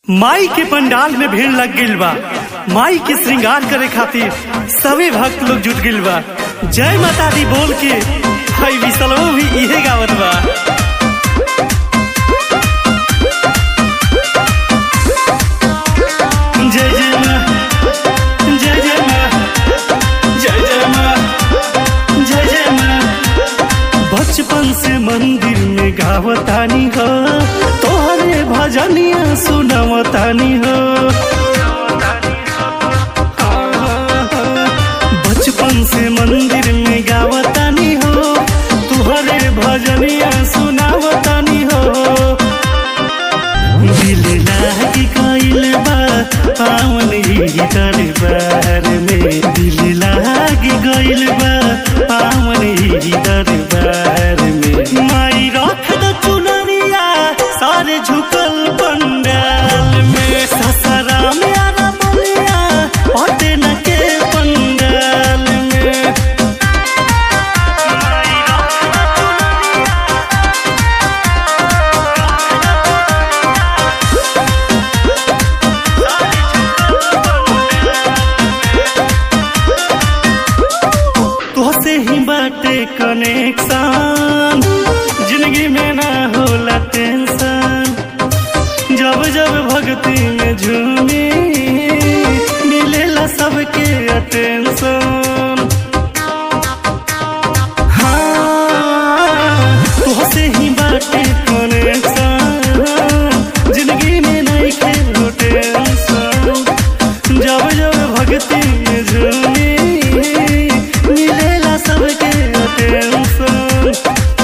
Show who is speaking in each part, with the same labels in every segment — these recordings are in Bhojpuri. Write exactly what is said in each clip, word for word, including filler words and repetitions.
Speaker 1: माई के पंडाल में भीड़ लग गइल बा। माई के श्रृंगार करे खातिर सभी भक्त लोग जुट गइल बा। जय माता दी बोल के भाई विसलवो भी इहे गावत बा। जय जय माँ, जय जय माँ, जय जय माँ, जय जय माँ। बचपन से मंदिर में गावतानी हो, तोहरे भजनिया सुनावतानी हो। बचपन से मंदिर में गावतानी हो, तोहरे भजनिया सुनावतानी हो। दिल लागी गइल बा पावन ही दरबार में, दिल लागी गइल बा पावन ही दरबार में। माई रख द चुनरिया सारे झुकल पंडाल में, ससरा में आना बलिया होते न के पंडाल में। माई रख द चुनरिया तोहसे ही बाटे कनेक्शन, जिंदगी में ना होला टेंशन। जब जब भक्ति में झूमी मिलेला सबके अटेंशन। हाँ तोहसे ही बाटे कनेक्शन, जिंदगी में नहीं खेलो टेंशन। जब जब भक्ति में झूमी मिलेला सबके अटेंशन।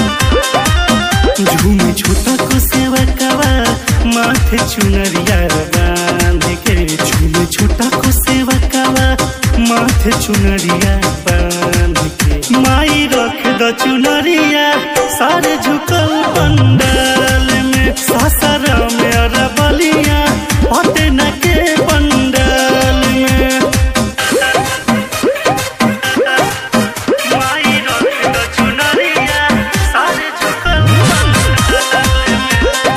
Speaker 1: झूमे छोटा को सेवा कवा माथे चुनरिया बांध के, झूमे छोटा को सेवा कवा माथे चुनरिया बांध के। माई रख द चुनरिया सारे झुकल पंडाल में, सासरा में अरबलिया होते न के पंडाल में। माई रख द चुनरिया सारे झुकल पंडाल में।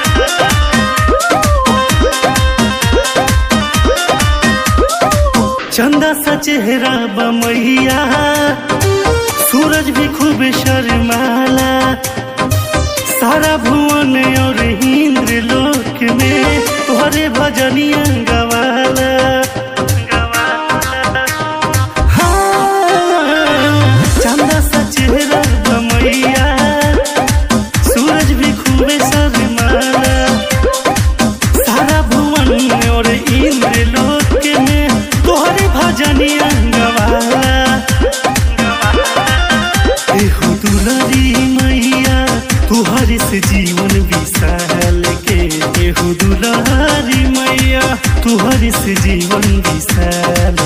Speaker 1: चंदा सा चेहरा बमैया, सूरज भी खूब शर्माला। सारा भुवन और इंद्र लोक में तोहरे भजनिया गवाला। हाँ चंदा सा चेहरा बमैया, सूरज भी खूब शर्माला। सारा भुवन और इंद्र लोक में तोहरे भजनिया गवाला। एहो दुलारी मैया तुहरे से जीवन विशाल के, एहो दुलारी मैया तुहरे से जीवन विशाल